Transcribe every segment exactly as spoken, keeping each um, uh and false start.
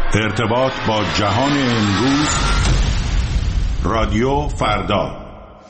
ارتباط با جهان امروز، رادیو فردا.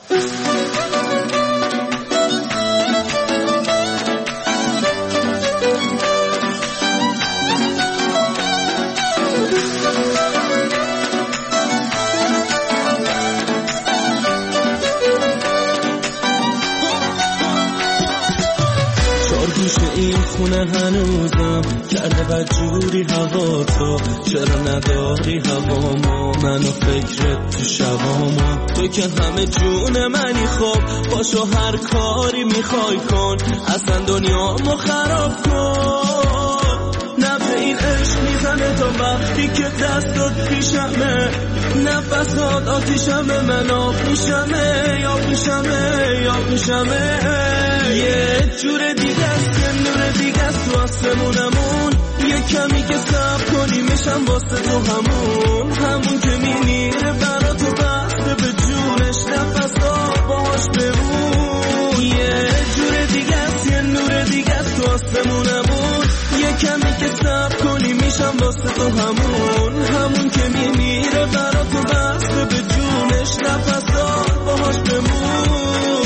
این خونه هنوزم کرده بدجوری هوا تو، چرا نداری هوامو منو فکرت تو شبامو؟ تو که همه جون منی، خب باشو هر کاری میخوای کن، اصلا دنیامو خراب کن. نفع این عشق میزنه تا وقتی که دستات پیشمه، نفسات آتیشمه، من آب میشمه یا میشمه یا میشمه. یه جور دیگه است، یه نور دیگه است تو آسمونمون، یه کمی که صبر کنی میشم واسه تو همون، همون که میمیره برا تو بسته به جونش، نفسات باهاش بمون. یه جور دیگه است، یه نور دیگه است تو آسمونمون، یه کمی که صبر کنی میشم واسه تو همون، همون که میمیره برا تو بسته به جونش، نفسات باهاش بمون.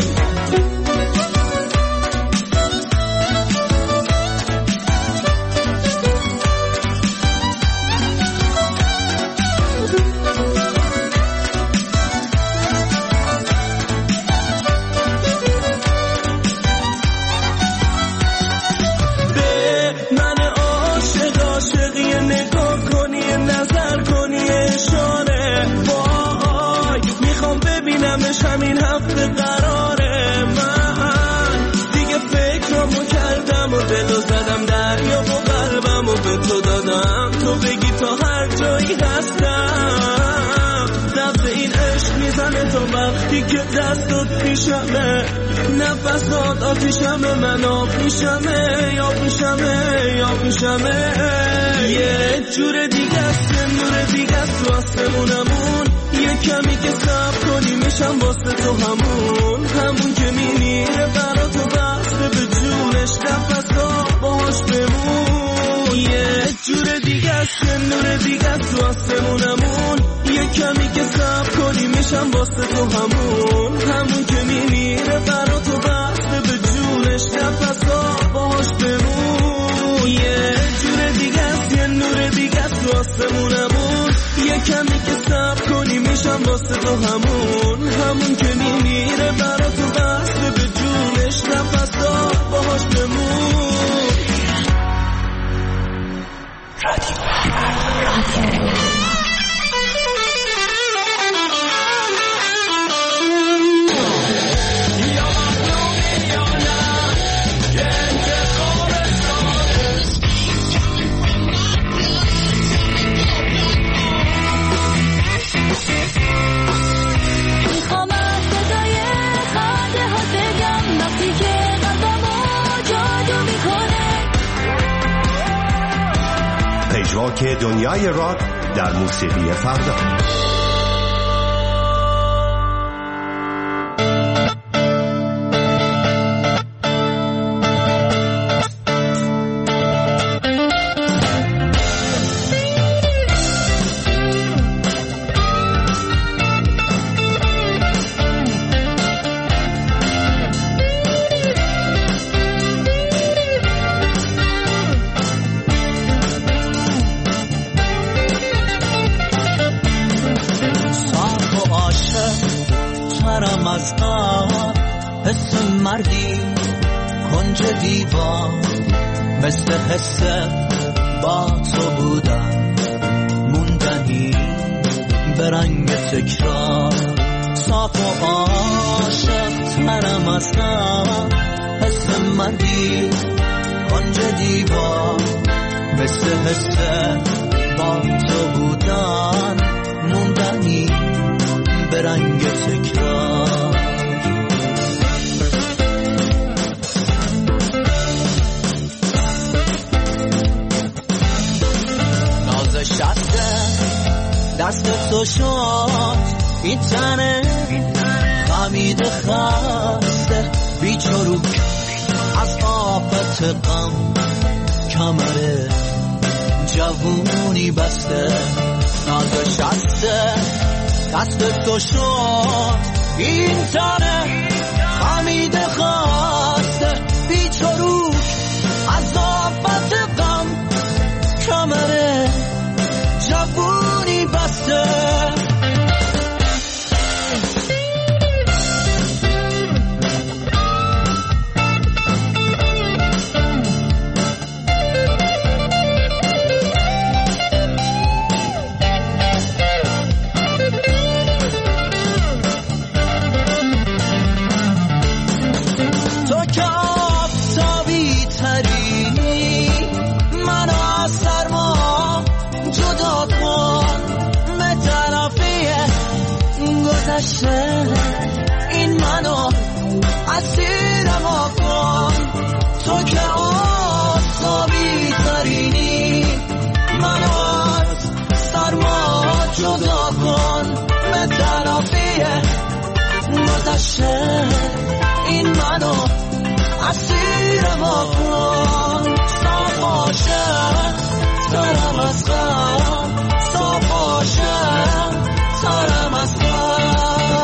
همین هفته قراره من دیگه فکرامو کردم و دلو زدم دریا و قلبم و به تو دادم، تو بگی تا هر جایی هستم. نفع این عشق میزنه تا وقتی که دستات پیشمه، نفسات آتیشمه، من آب میشمه یا میشمه یا میشمه. یه جور دیگه است، یه نور دیگه است تو آسمونمون، یه کمی که صبر کنی میشم واسه تو همون، همون که میمیره برا تو بسته به جونش، نفسات باهاش بمون. یه جور دیگه است، یه نور دیگه است تو آسمونمون، یه کمی که صبر کنی میشم واسه تو همون، همون که میمیره برا تو بسته به جونش، نفسات باهاش بمون. یه جور دیگه است، یه نور دیگه است تو آسمونمون، یه کمی که صبر کنی میشم واسه تو همون، همون که میمیره برا تو بسته به جونش، نفسات باهاش بمون. رادیو رادیو پژواک دنیای راک در موسیقی فردا. حس مردی کنج دیوان، مثل حس با تو بودن موندنی به رنگ تکرار. صاف و عاشق ترم از غم، حس مردی کنج دیوان، مثل حس با تو بودن موندنی به رنگ تکرار. دست تو شد این تنه خمید خسته بیچروک از آفت غم، کمره جوونی بسته نازشسته دست تو شد این تنه خمیده خواسته پیچ و روش از آفت غم کمره جوونی بسته این منو اسیرم آکن تو که آفتابی ترینی منو از سرما جدا کن به طرفی گذشته این منو اسیرم آکن صاف باشه سرم از غم صاف باشه سرم از غم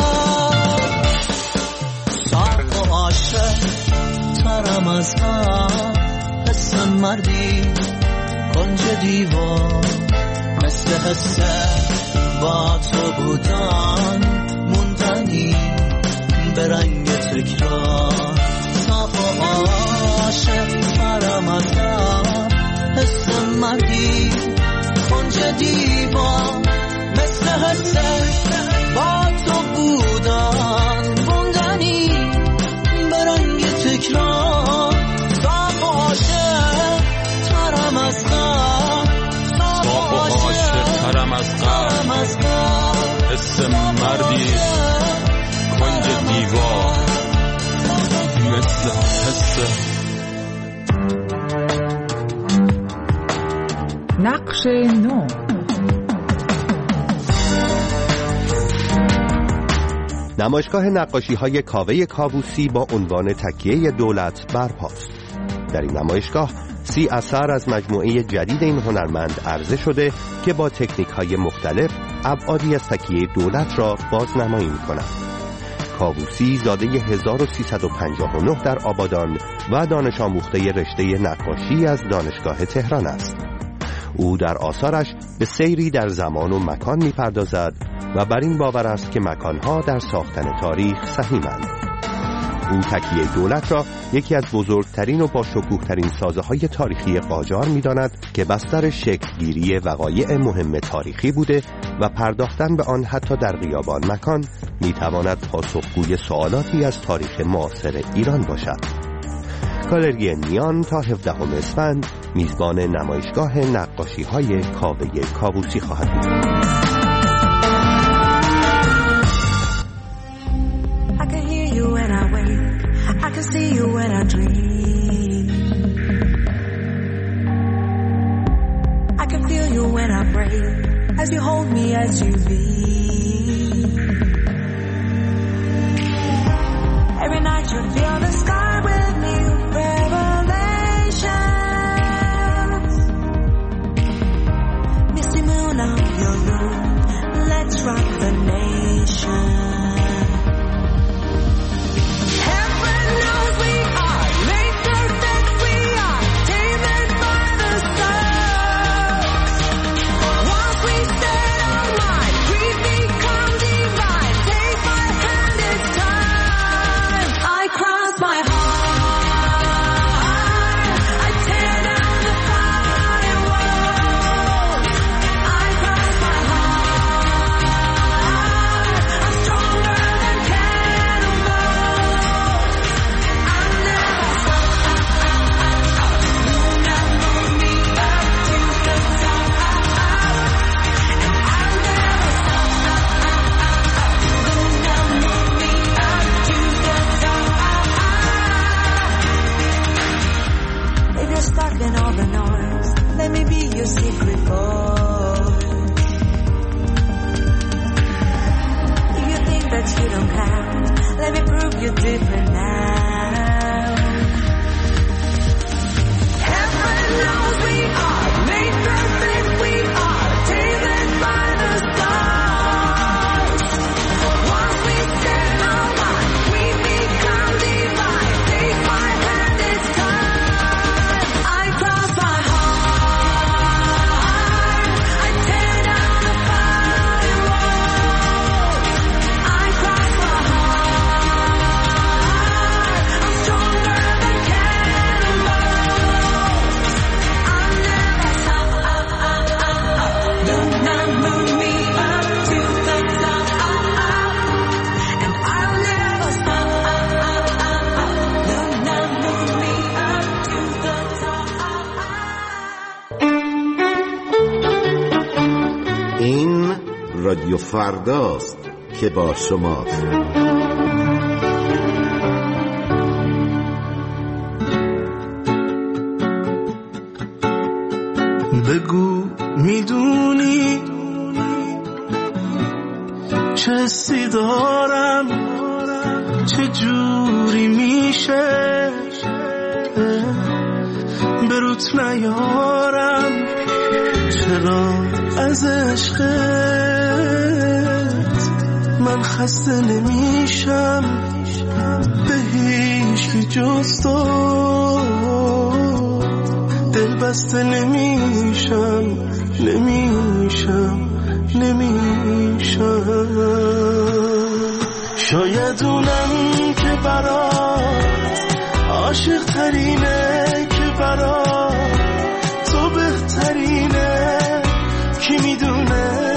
ترم از غم حس مردی کنج دیوار مثل حس با تو بودن موندنی به رنگ تکرار صاف و عاشق ترم از غم حس مردی کنج دیوار مثل حس با تو بودن موندنی به رنگ تکرار صاف و عاشق ترم از غم صاف و عاشق ترم از غم حس مردی کنج دیوار مثل حس نقش نو. نمایشگاه نقاشی‌های کاوه کاووسی با عنوان تکیه دولت برپاست. در این نمایشگاه سی اثر از مجموعه جدید این هنرمند عرضه شده که با تکنیک‌های مختلف ابعادی از تکیه دولت را بازنمایی می‌کنند. کاووسی زاده هزار و سیصد و پنجاه و نه در آبادان و دانش آموخته رشته نقاشی از دانشگاه تهران است. او در آثارش به سیری در زمان و مکان می‌پردازد و بر این باور است که مکانها در ساختن تاریخ سهیمند. او تکیه دولت را یکی از بزرگترین و با شکوه‌ترین سازه‌های تاریخی قاجار می‌داند که بستر شکل‌گیری وقایع مهم تاریخی بوده و پرداختن به آن حتی در غیابان مکان می‌تواند پاسخگوی سوالاتی از تاریخ معاصر ایران باشد. گالری نیان تا هفدهم اسفند میزبان نمایشگاه نقاشی‌های کاوه کاووسی خواهد بود. I can see you when I dream. I can feel you when I break, as you hold me as you leave. Every night you feel the sky with new revelations. Misty moon of your room, let's rock the nation. You're different now. Heaven knows we are made perfect. رادیو فرداست که با شما. بگو میدونی چه حسی دارم، چه جوری میشه بروت نیارم، چرا از عشقت من خسته نمیشم، به هیچ کی جز تو دل بسته نمیشم، نمیشم نمیشم. شاید اونم که برات عاشق ترینه، که برات تو بهترینه، کی میدونه.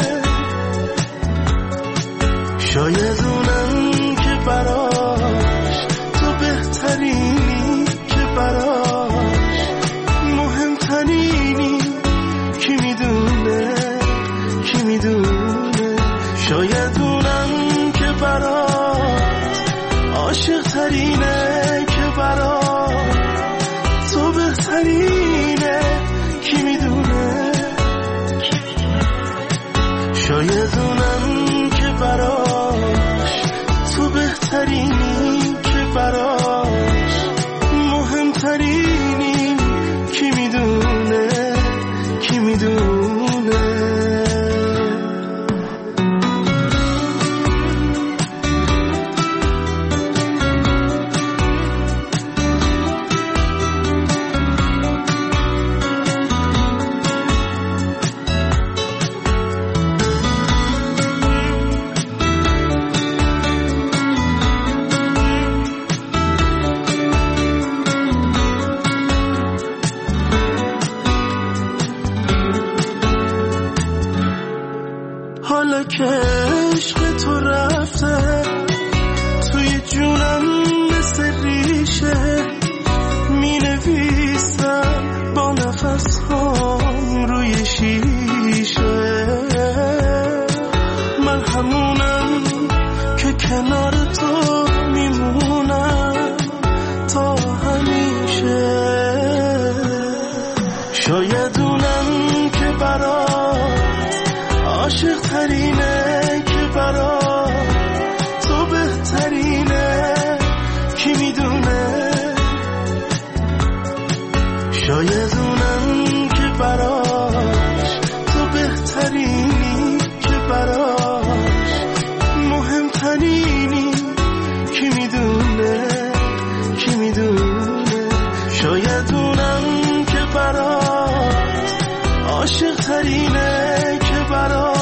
شاید اونم که براش تو بهترینی، که براش مهمترینی، کی میدونه کی میدونه. شاید اونم که برات عاشق ترینه، که برات تو بهترینه، کی میدونه. شاید اونم که براش تو بهترینی، که براش مهمترینی، کی میدونه کی میدونه. حالا که عشق تو رفته توی جونم مثل ریشه، می نویسم با نفس هام روی شیشه. من همونم که کنار تو میمونم تا همیشه. شاید اونم که برات عاشق ترینه، که برات تو بهترینه، کی میدونه. شاید اونم که براش تو بهترینی، که براش مهمترینی، کی میدونه کی میدونه. شاید اونم که برات عاشق ترینه، که برات